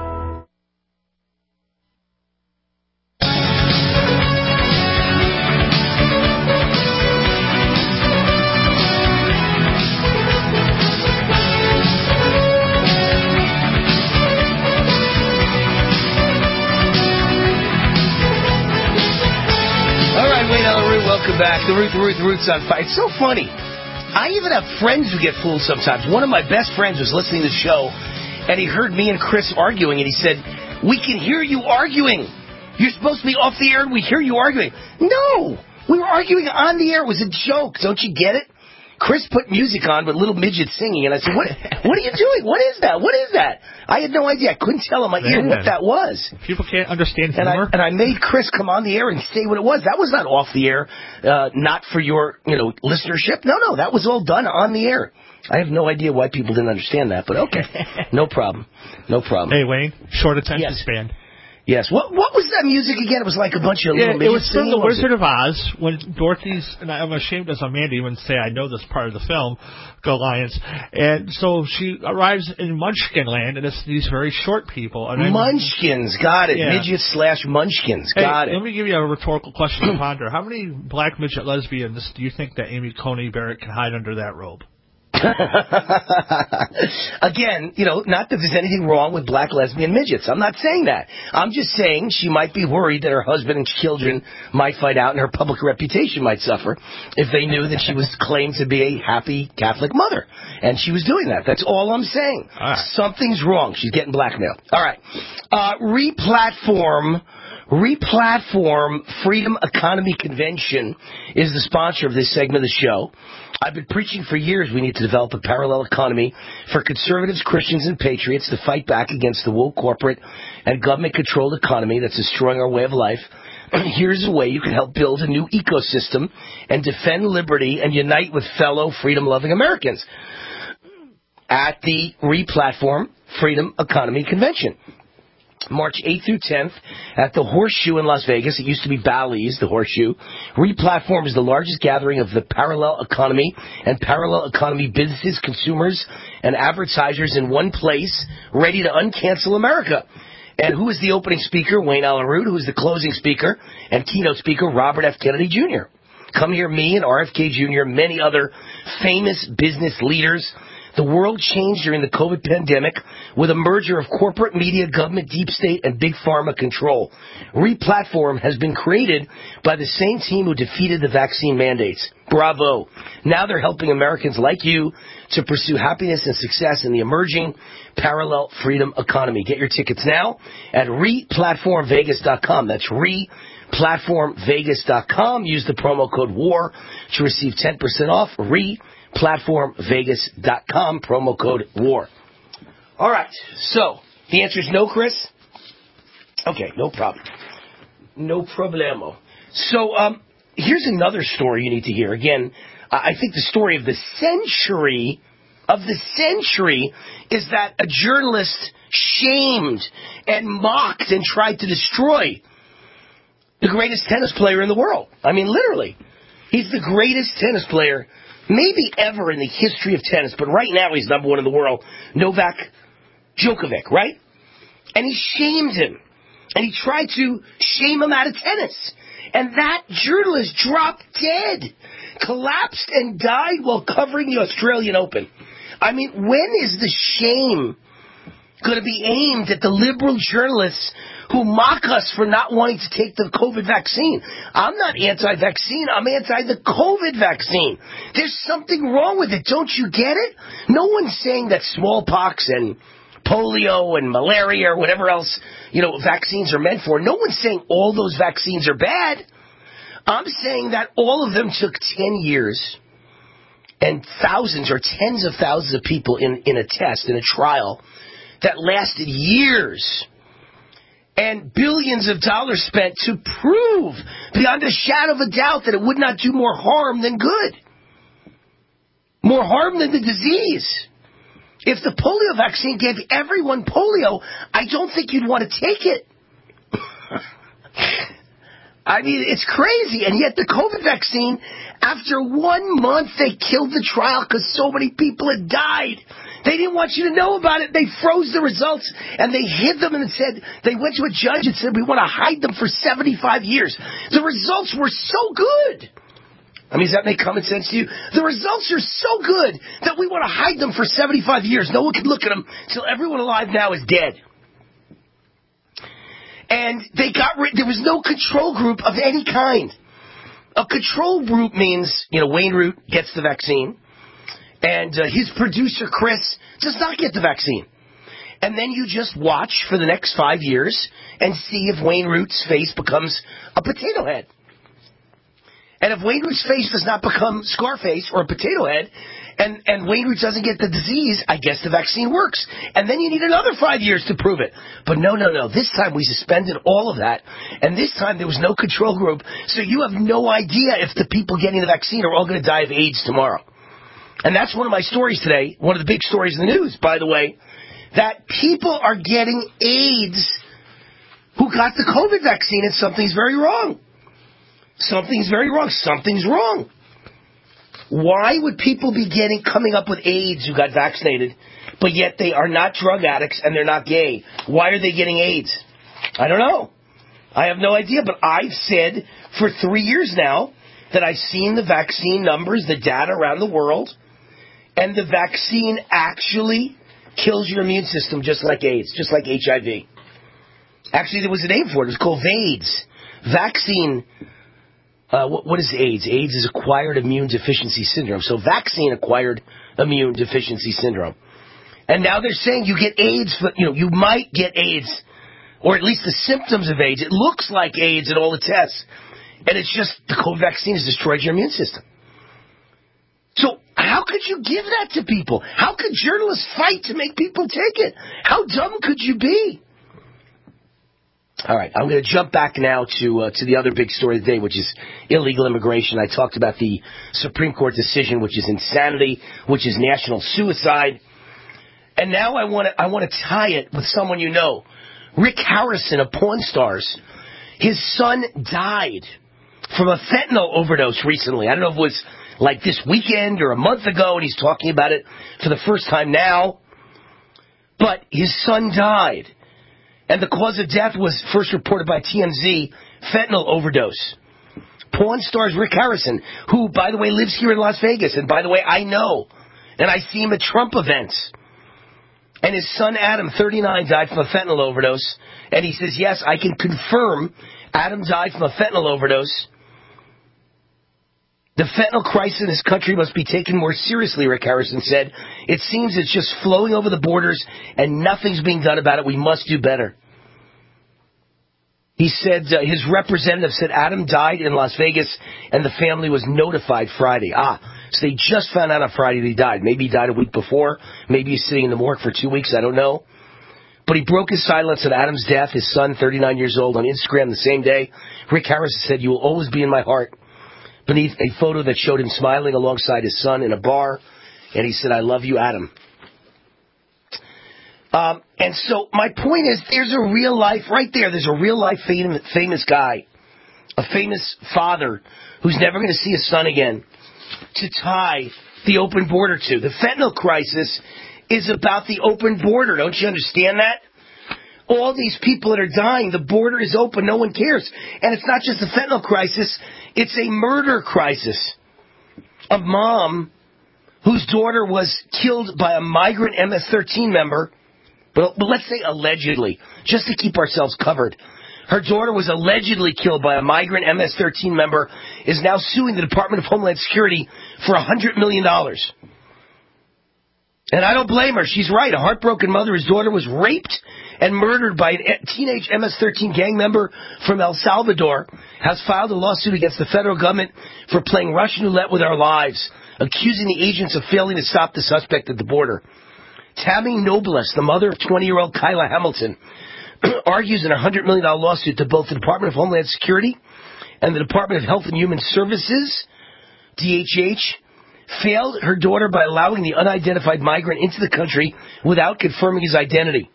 the root, the root, the root's on fire. It's so funny. I even have friends who get fooled sometimes. One of my best friends was listening to the show, and he heard me and Chris arguing, and he said, we can hear you arguing. You're supposed to be off the air, and we hear you arguing. No! We were arguing on the air. It was a joke. Don't you get it? Chris put music on with little midgets singing, and I said, what What are you doing? What is that? What is that? I had no idea. I couldn't tell in my Man. ear what that was. People can't understand and humor. I, and I made Chris come on the air and say what it was. That was not off the air, uh, not for your you know listenership. No, no, that was all done on the air. I have no idea why people didn't understand that, but okay. No problem. No problem. Hey, Wayne, short attention yes. span. Yes. What what was that music again? It was like a bunch of yeah, little it was from The Wizard it? of Oz when Dorothy's, and I'm ashamed as a man to even say I know this part of the film, Go Lions. And so she arrives in Munchkin Land, and it's these very short people. And Munchkins, got it. Yeah. Midgets slash Munchkins, hey, got it. Let me give you a rhetorical question to ponder. How many black midget lesbians do you think that Amy Coney Barrett can hide under that robe? Again, you know, not that there's anything wrong with black lesbian midgets. I'm not saying that. I'm just saying she might be worried that her husband and children might find out and her public reputation might suffer if they knew that she was claimed to be a happy Catholic mother. And she was doing that. That's all I'm saying. All right. Something's wrong. She's getting blackmailed. All right. Uh, re-platform... Replatform Freedom Economy Convention is the sponsor of this segment of the show. I've been preaching for years we need to develop a parallel economy for conservatives, Christians, and patriots to fight back against the woke corporate and government-controlled economy that's destroying our way of life. Here's a way you can help build a new ecosystem and defend liberty and unite with fellow freedom-loving Americans at the Replatform Freedom Economy Convention. March eighth through tenth at the Horseshoe in Las Vegas. It used to be Bally's, the Horseshoe. Replatform is the largest gathering of the parallel economy and parallel economy businesses, consumers, and advertisers in one place, ready to uncancel America. And who is the opening speaker? Wayne Allen Root. Who is the closing speaker and keynote speaker? Robert F. Kennedy Junior Come hear me and R F K Junior and many other famous business leaders. The world changed during the COVID pandemic with a merger of corporate media, government, deep state, and big pharma control. Replatform has been created by the same team who defeated the vaccine mandates. Bravo. Now they're helping Americans like you to pursue happiness and success in the emerging parallel freedom economy. Get your tickets now at replatform vegas dot com. That's re platform vegas dot com. Use the promo code WAR to receive ten percent off. Re platform vegas dot com, promo code WAR. All right, so the answer is no, Chris? Okay, no problem. No problemo. So um, here's another story you need to hear. Again, I think the story of the century, of the century, is that a journalist shamed and mocked and tried to destroy the greatest tennis player in the world. I mean, literally. He's the greatest tennis player maybe ever in the history of tennis, but right now he's number one in the world, Novak Djokovic, right? And he shamed him. And he tried to shame him out of tennis. And that journalist dropped dead, collapsed and died while covering the Australian Open. I mean, when is the shame going to be aimed at the liberal journalists who mock us for not wanting to take the COVID vaccine? I'm not anti-vaccine. I'm anti the COVID vaccine. There's something wrong with it. Don't you get it? No one's saying that smallpox and polio and malaria or whatever else, you know, vaccines are meant for. No one's saying all those vaccines are bad. I'm saying that all of them took ten years and thousands or tens of thousands of people in, in a test, in a trial that lasted years. And billions of dollars spent to prove beyond a shadow of a doubt that it would not do more harm than good. More harm than the disease. If the polio vaccine gave everyone polio, I don't think you'd want to take it. I mean, it's crazy. And yet the COVID vaccine, after one month, they killed the trial because so many people had died. They didn't want you to know about it. They froze the results, and they hid them and said, they went to a judge and said, we want to hide them for seventy-five years. The results were so good. I mean, does that make common sense to you? The results are so good that we want to hide them for seventy-five years. No one can look at them until everyone alive now is dead. And they got rid, there was no control group of any kind. A control group means, you know, Wayne Root gets the vaccine, and uh, his producer, Chris, does not get the vaccine. And then you just watch for the next five years and see if Wayne Root's face becomes a potato head. And if Wayne Root's face does not become Scarface or a potato head, and, and Wayne Root doesn't get the disease, I guess the vaccine works. And then you need another five years to prove it. But no, no, no. This time we suspended all of that. And this time there was no control group. So you have no idea if the people getting the vaccine are all going to die of AIDS tomorrow. And that's one of my stories today, one of the big stories in the news, by the way, that people are getting AIDS who got the COVID vaccine, and something's very wrong. Something's very wrong. Something's wrong. Why would people be getting coming up with AIDS who got vaccinated, but yet they are not drug addicts and they're not gay? Why are they getting AIDS? I don't know. I have no idea, but I've said for three years now that I've seen the vaccine numbers, the data around the world, and the vaccine actually kills your immune system just like AIDS, just like H I V. Actually, there was a name for it. It was called VAIDS. Vaccine... Uh, what, what is AIDS? AIDS is acquired immune deficiency syndrome. So vaccine-acquired immune deficiency syndrome. And now they're saying you get AIDS, but, you know, you might get AIDS, or at least the symptoms of AIDS. It looks like AIDS in all the tests. And it's just the COVID vaccine has destroyed your immune system. So how could you give that to people? How could journalists fight to make people take it? How dumb could you be? All right, I'm going to jump back now to uh, to the other big story of the day, which is illegal immigration. I talked about the Supreme Court decision, which is insanity, which is national suicide. And now I want to I want to tie it with someone you know, Rick Harrison of Pawn Stars. His son died from a fentanyl overdose recently. I don't know if it was like this weekend or a month ago, and he's talking about it for the first time now. But his son died. And the cause of death was first reported by T M Z, fentanyl overdose. Pawn Stars Rick Harrison, who, by the way, lives here in Las Vegas. And by the way, I know. And I see him at Trump events. And his son Adam, thirty-nine, died from a fentanyl overdose. And he says, yes, I can confirm Adam died from a fentanyl overdose. The fentanyl crisis in this country must be taken more seriously, Rick Harrison said. It seems it's just flowing over the borders and nothing's being done about it. We must do better. He said uh, his representative said Adam died in Las Vegas and the family was notified Friday. Ah, so they just found out on Friday that he died. Maybe he died a week before. Maybe he's sitting in the morgue for two weeks. I don't know. But he broke his silence on Adam's death. His son, thirty-nine years old, on Instagram the same day. Rick Harrison said, "You will always be in my heart." Beneath a photo that showed him smiling alongside his son in a bar. And he said, "I love you, Adam." Um, and so my point is, there's a real life, right there, there's a real life famous, famous guy, a famous father who's never going to see his son again, to tie the open border to. The fentanyl crisis is about the open border. Don't you understand that? All these people that are dying, the border is open, no one cares. And it's not just a fentanyl crisis, it's a murder crisis. A mom whose daughter was killed by a migrant M S thirteen member, but, but let's say allegedly, just to keep ourselves covered. Her daughter was allegedly killed by a migrant M S thirteen member, is now suing the Department of Homeland Security for one hundred million dollars. And I don't blame her. She's right. A heartbroken mother, his daughter was raped and murdered by a teenage M S thirteen gang member from El Salvador, has filed a lawsuit against the federal government for playing Russian roulette with our lives, accusing the agents of failing to stop the suspect at the border. Tammy Nobles, the mother of twenty-year-old Kyla Hamilton, argues in a one hundred million dollars lawsuit that both the Department of Homeland Security and the Department of Health and Human Services, D H H, failed her daughter by allowing the unidentified migrant into the country without confirming his identity.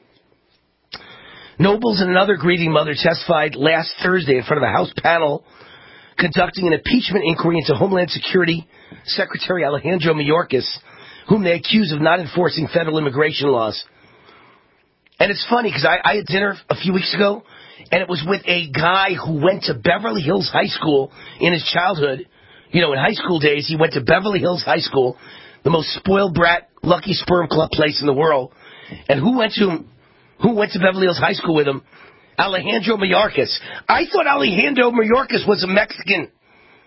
Nobles and another grieving mother testified last Thursday in front of a House panel conducting an impeachment inquiry into Homeland Security Secretary Alejandro Mayorkas, whom they accuse of not enforcing federal immigration laws. And it's funny because I, I had dinner a few weeks ago, and it was with a guy who went to Beverly Hills High School in his childhood. You know, in high school days, he went to Beverly Hills High School, the most spoiled brat, lucky sperm club place in the world. And who went to who went to Beverly Hills High School with him? Alejandro Mayorkas. I thought Alejandro Mayorkas was a Mexican.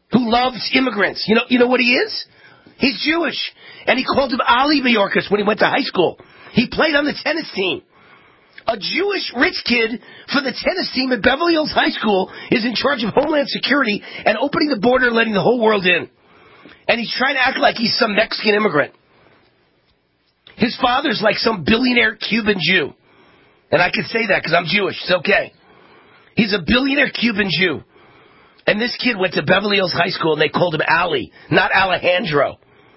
who loves immigrants. You know, you know what he is? He's Jewish. And he called him Ali Mayorkas when he went to high school. He played on the tennis team. A Jewish rich kid for the tennis team at Beverly Hills High School is in charge of Homeland Security and opening the border and letting the whole world in. And he's trying to act like he's some Mexican immigrant. His father's like some billionaire Cuban Jew. And I can say that because I'm Jewish. It's okay. He's a billionaire Cuban Jew. And this kid went to Beverly Hills High School and they called him Ali, not Alejandro.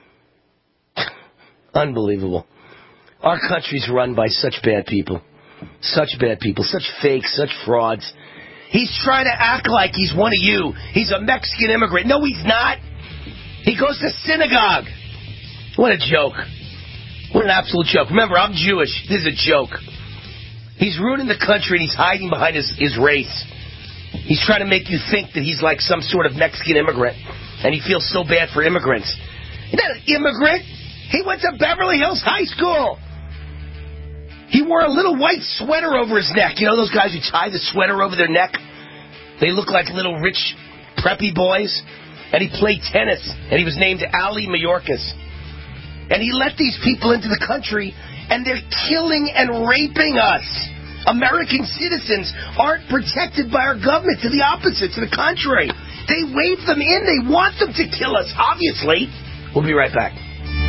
Unbelievable. Our country's run by such bad people. Such bad people. Such fakes. Such frauds. He's trying to act like he's one of you. He's a Mexican immigrant. No, he's not. He goes to synagogue. What a joke. What an absolute joke. Remember, I'm Jewish. This is a joke. He's ruining the country and he's hiding behind his, his race. He's trying to make you think that he's like some sort of Mexican immigrant. And he feels so bad for immigrants. He's not an immigrant. He went to Beverly Hills High School. He wore a little white sweater over his neck. You know those guys who tie the sweater over their neck? They look like little rich, preppy boys. And he played tennis. And he was named Ali Mayorkas. And he let these people into the country, and they're killing and raping us. American citizens aren't protected by our government. To the opposite, to the contrary. They wave them in. They want them to kill us, obviously. We'll be right back.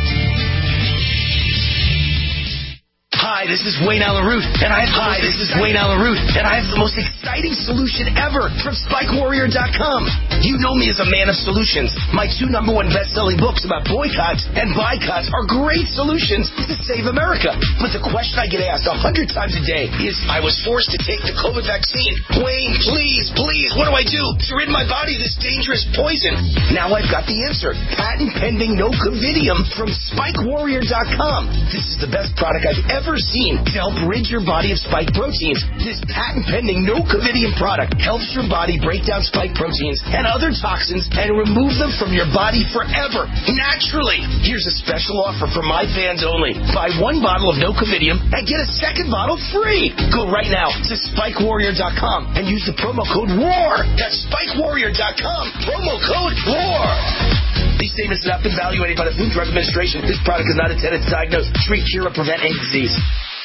Hi, this is Wayne Allyn Root, and I have Hi, this is Wayne Allyn Root, and I have the most exciting solution ever from Spike Warrior dot com. You know me as a man of solutions. My two number one best-selling books about boycotts and boycotts are great solutions to save America. But the question I get asked a hundred times a day is, I was forced to take the COVID vaccine. Wayne, please, please, what do I do to rid my body of this dangerous poison? Now I've got the answer. Patent pending Nocovidium from Spike Warrior dot com. This is the best product I've ever seen to help rid your body of spike proteins. This patent-pending Nocovidium product helps your body break down spike proteins and other toxins and remove them from your body forever, naturally. Here's a special offer for my fans only. Buy one bottle of Nocovidium and get a second bottle free. Go right now to Spike Warrior dot com and use the promo code WAR. That's Spike Warrior dot com. Promo code WAR. These statements have not been evaluated by the Food and Drug Administration. This product is not intended to diagnose, treat, cure, or prevent any disease.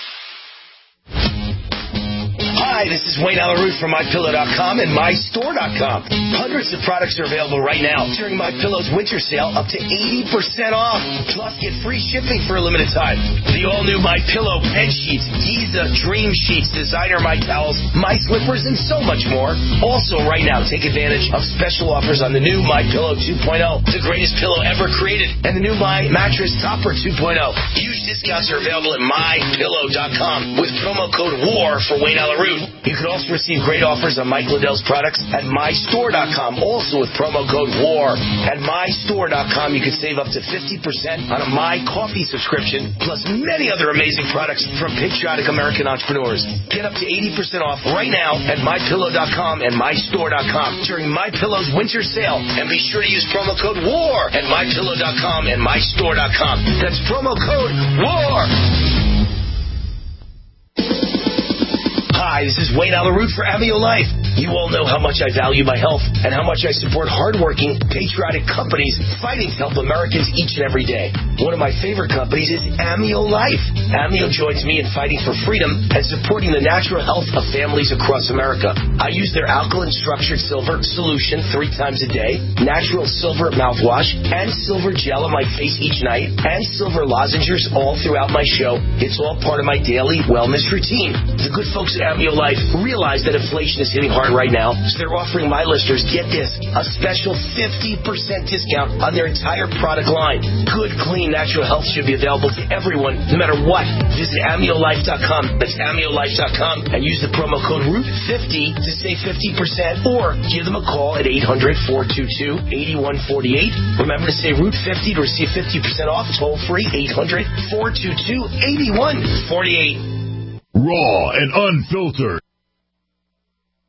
Hi, this is Wayne Allyn Root from My Pillow dot com and My Store dot com. Hundreds of products are available right now during MyPillow's winter sale, up to eighty percent off. Plus, get free shipping for a limited time. The all-new MyPillow bed sheets, Giza Dream Sheets, designer My Towels, My Slippers, and so much more. Also, right now, take advantage of special offers on the new MyPillow two point oh, the greatest pillow ever created, and the new My Mattress Topper two point oh. Huge discounts are available at My Pillow dot com with promo code WAR for Wayne Allyn Root. You can also receive great offers on Mike Lindell's products at My Store dot com, also with promo code WAR. At My Store dot com, you can save up to fifty percent on a My Coffee subscription, plus many other amazing products from patriotic American entrepreneurs. Get up to eighty percent off right now at My Pillow dot com and My Store dot com during MyPillow's winter sale. And be sure to use promo code WAR at My Pillow dot com and My Store dot com. That's promo code WAR. Hi, this is Wayne Allyn Root for Amio Life. You all know how much I value my health and how much I support hardworking, patriotic companies fighting to help Americans each and every day. One of my favorite companies is Amio Life. Amio joins me in fighting for freedom and supporting the natural health of families across America. I use their alkaline structured silver solution three times a day, natural silver mouthwash, and silver gel on my face each night, and silver lozenges all throughout my show. It's all part of my daily wellness routine. The good folks at Amio Life realize that inflation is hitting hard right now, so they're offering my listeners, get this, a special fifty percent discount on their entire product line. Good, clean, natural health should be available to everyone, no matter what. Visit Amio Life dot com. That's Amio Life dot com and use the promo code Root fifty to save fifty percent, or give them a call at eight hundred, four two two, eight one four eight. Remember to say Root fifty to receive fifty percent off. Toll free, eight hundred, four two two, eight one four eight. Raw and unfiltered.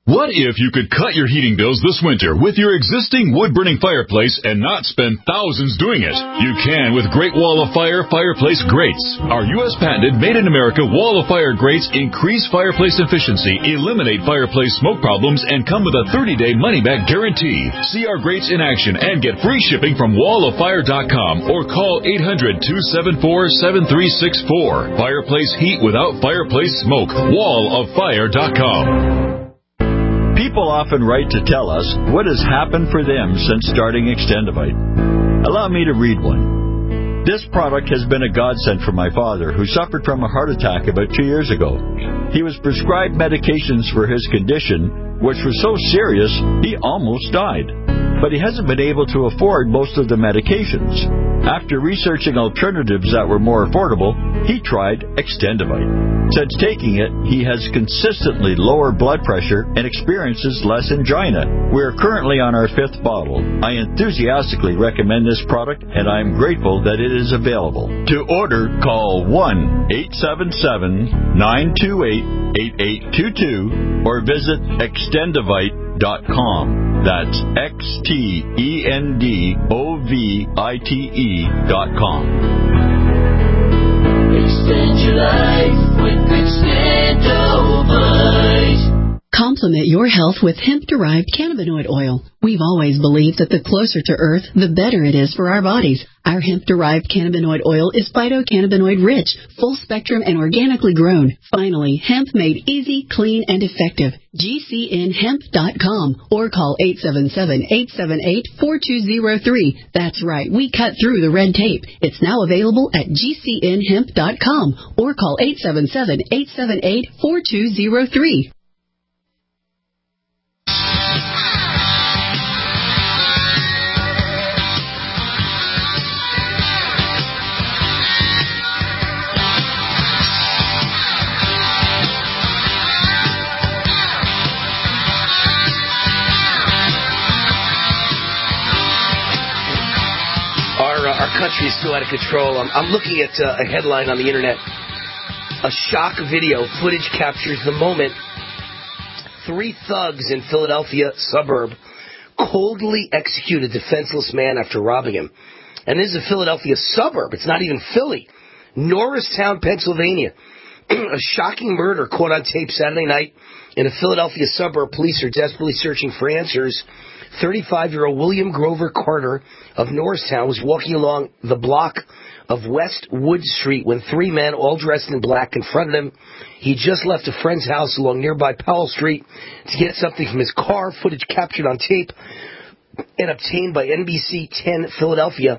What if you could cut your heating bills this winter with your existing wood-burning fireplace and not spend thousands doing it? You can with Great Wall of Fire fireplace grates. Our U S patented made-in-America Wall of Fire grates increase fireplace efficiency, eliminate fireplace smoke problems, and come with a thirty-day money-back guarantee. See our grates in action and get free shipping from wall of fire dot com or call eight hundred, two seven four, seven three six four. Fireplace heat without fireplace smoke. wall of fire dot com. People often write to tell us what has happened for them since starting Extendivite. Allow me to read one. This product has been a godsend for my father, who suffered from a heart attack about two years ago. He was prescribed medications for his condition, which was so serious he almost died. But he hasn't been able to afford most of the medications. After researching alternatives that were more affordable, he tried Extendivite. Since taking it, he has consistently lower blood pressure and experiences less angina. We are currently on our fifth bottle. I enthusiastically recommend this product, and I am grateful that it is available. To order, call one eight seven seven, nine two eight, eight eight two two or visit extendivite dot com. That's X T E N D O V I T E dot com. Extend your life with Extendivite. Complement your health with hemp-derived cannabinoid oil. We've always believed that the closer to Earth, the better it is for our bodies. Our hemp-derived cannabinoid oil is phytocannabinoid-rich, full-spectrum, and organically grown. Finally, hemp made easy, clean, and effective. G C N hemp dot com or call eight seven seven, eight seven eight, four two zero three. That's right, we cut through the red tape. It's now available at G C N hemp dot com or call eight seven seven, eight seven eight, four two zero three. Our country is so out of control. I'm, I'm looking at uh, a headline on the internet. A shock video footage captures the moment three thugs in Philadelphia suburb coldly execute a defenseless man after robbing him. And this is a Philadelphia suburb. It's not even Philly. Norristown, Pennsylvania. A shocking murder caught on tape Saturday night in a Philadelphia suburb. Police are desperately searching for answers. thirty-five-year-old William Grover Carter of Norristown was walking along the block of West Wood Street when three men, all dressed in black, confronted him. He just left a friend's house along nearby Powell Street to get something from his car. Footage captured on tape and obtained by N B C ten Philadelphia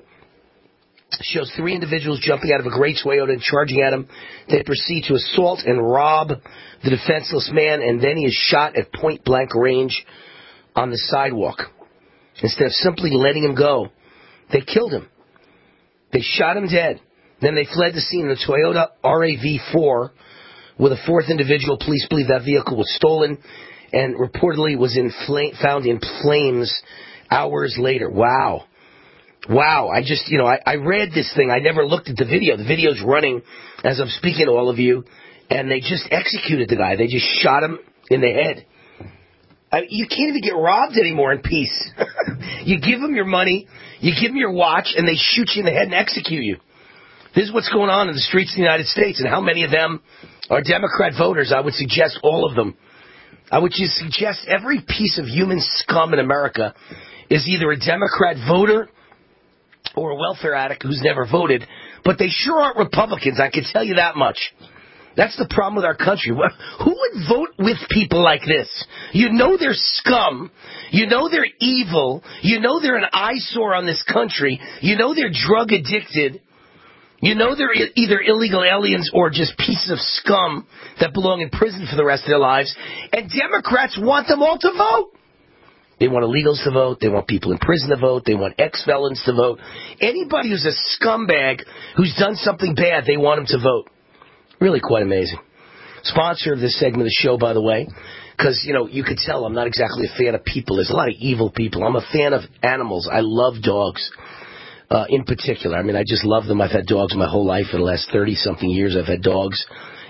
shows three individuals jumping out of a gray Toyota and charging at him. They proceed to assault and rob the defenseless man, and then he is shot at point-blank range on the sidewalk. Instead of simply letting him go, they killed him. They shot him dead. Then they fled the scene in a Toyota R A V four with a fourth individual. Police believe that vehicle was stolen and reportedly was in fl- found in flames hours later. Wow. Wow. I just, you know, I, I read this thing. I never looked at the video. The video's running as I'm speaking to all of you, and they just executed the guy. They just shot him in the head. I, you can't even get robbed anymore in peace. You give them your money, you give them your watch, and they shoot you in the head and execute you. This is what's going on in the streets of the United States, and how many of them are Democrat voters? I would suggest all of them. I would just suggest every piece of human scum in America is either a Democrat voter or a welfare addict who's never voted, but they sure aren't Republicans, I can tell you that much. That's the problem with our country. Who would vote with people like this? You know they're scum. You know they're evil. You know they're an eyesore on this country. You know they're drug addicted. You know they're either illegal aliens or just pieces of scum that belong in prison for the rest of their lives. And Democrats want them all to vote. They want illegals to vote. They want people in prison to vote. They want ex-felons to vote. Anybody who's a scumbag who's done something bad, they want them to vote. Really quite amazing. Sponsor of this segment of the show, by the way, because, you know, you could tell I'm not exactly a fan of people. There's a lot of evil people. I'm a fan of animals. I love dogs uh, in particular. I mean, I just love them. I've had dogs my whole life. For the last thirty-something years, I've had dogs.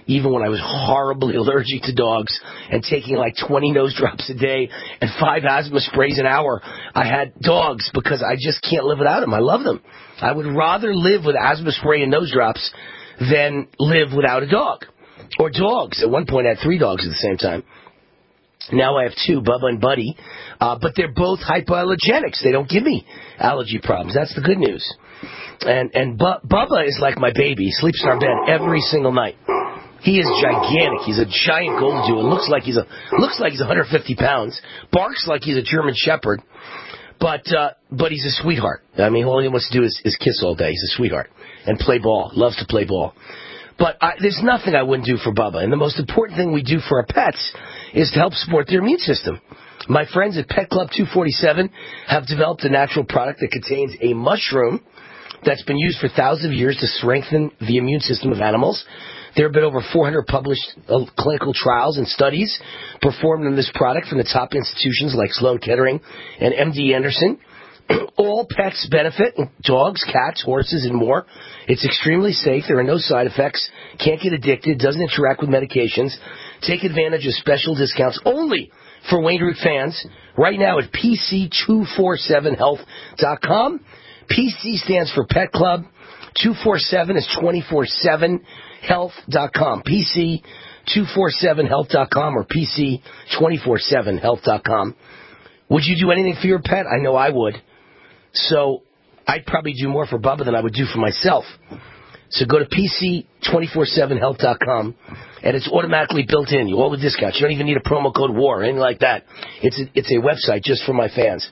even when I was horribly allergic to dogs and taking like twenty nose drops a day and five asthma sprays an hour, I had dogs because I just can't live without them. I love them. I would rather live with asthma spray and nose drops than live without a dog. Or dogs. At one point I had three dogs at the same time. Now I have two, Bubba and Buddy. Uh, but they're both hypoallergenics. They don't give me allergy problems. That's the good news. And and Bu- Bubba is like my baby. He sleeps in our bed every single night. He is gigantic. He's a giant golden doodle. Looks like he's a looks like he's one hundred fifty pounds. Barks like he's a German Shepherd. But uh, but he's a sweetheart. I mean, all he wants to do is, is kiss all day. He's a sweetheart and play ball. Loves to play ball. But I, there's nothing I wouldn't do for Bubba. And the most important thing we do for our pets is to help support their immune system. My friends at Pet Club two forty-seven have developed a natural product that contains a mushroom that's been used for thousands of years to strengthen the immune system of animals. There have been over four hundred published uh, clinical trials and studies performed on this product from the top institutions like Sloan Kettering and M D Anderson. All pets benefit, dogs, cats, horses, and more. It's extremely safe. There are no side effects. Can't get addicted. Doesn't interact with medications. Take advantage of special discounts only for Wayne Root fans right now at P C two forty-seven health dot com. P C stands for Pet Club. two forty-seven is twenty-four seven health dot com. P C two forty-seven health dot com or P C twenty-four seven health dot com. Would you do anything for your pet? I know I would. So I'd probably do more for Bubba than I would do for myself. So go to P C twenty-four seven health dot com, and it's automatically built in. You all the discounts. You don't even need a promo code WAR or anything like that. It's a, it's a website just for my fans.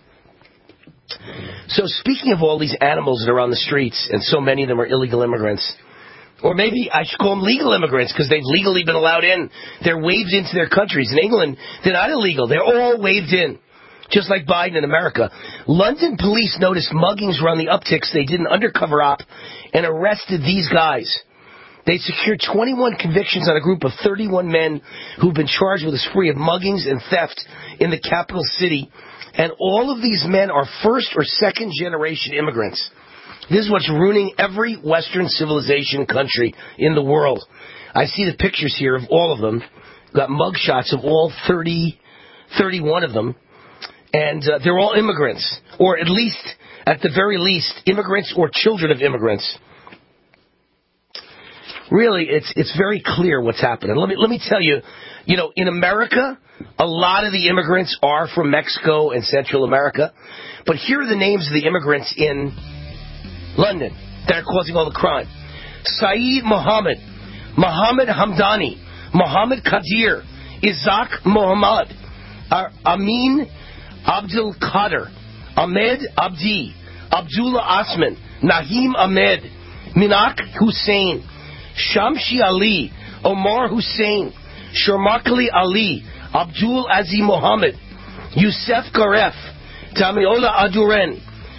So speaking of all these animals that are on the streets, and so many of them are illegal immigrants, or maybe I should call them legal immigrants because they've legally been allowed in. They're waved into their countries. In England, they're not illegal. They're all waved in, just like Biden in America. London police noticed muggings were on the upticks. They did an undercover op and arrested these guys. They secured twenty-one convictions on a group of thirty-one men who've been charged with a spree of muggings and theft in the capital city. And all of these men are first or second generation immigrants. This is what's ruining every Western civilization country in the world. I see the pictures here of all of them. Got mug shots of all thirty, thirty-one of them. And uh, they're all immigrants, or at least, at the very least, immigrants or children of immigrants. Really, it's it's very clear what's happening. Let me let me tell you, you know, in America, a lot of the immigrants are from Mexico and Central America. But here are the names of the immigrants in London that are causing all the crime. Saeed Mohammed, Mohammed Hamdani, Mohammed Kadir, Isaac Mohammed, Amin Abdul Qadir, Ahmed Abdi, Abdullah Asman, Naheem Ahmed, Minak Hussein, Shamshi Ali, Omar Hussein, Sharmakali Ali, Abdul Aziz Mohammed, Youssef Garef, Tamiola Aduren.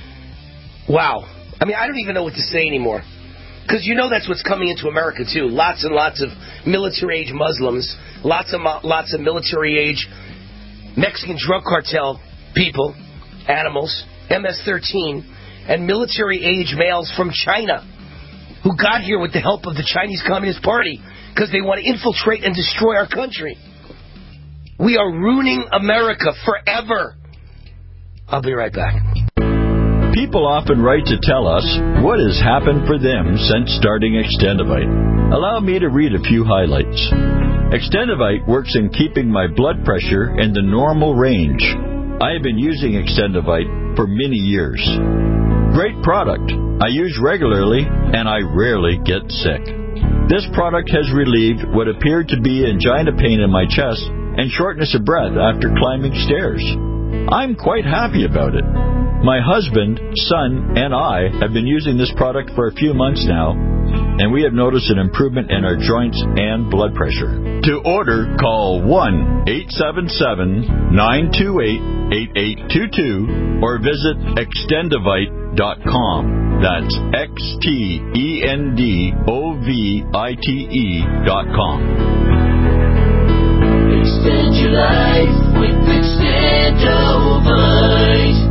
Wow. I mean, I don't even know what to say anymore. Because you know that's what's coming into America, too. Lots and lots of military-age Muslims, lots of lots of military-age Mexican drug cartel people, animals, M S thirteen, and military-age males from China who got here with the help of the Chinese Communist Party because they want to infiltrate and destroy our country. We are ruining America forever. I'll be right back. People often write to tell us what has happened for them since starting Extendivite. Allow me to read a few highlights. Extendivite works in keeping my blood pressure in the normal range. I have been using Extendivite for many years. Great product. I use regularly and I rarely get sick. This product has relieved what appeared to be angina pain in my chest and shortness of breath after climbing stairs. I'm quite happy about it. My husband, son, and I have been using this product for a few months now, and we have noticed an improvement in our joints and blood pressure. To order, call one eight seven seven, nine two eight, eight eight two two or visit extendivite dot com. That's X T E N D O V I T E dot com. Extend your life with Extendivite.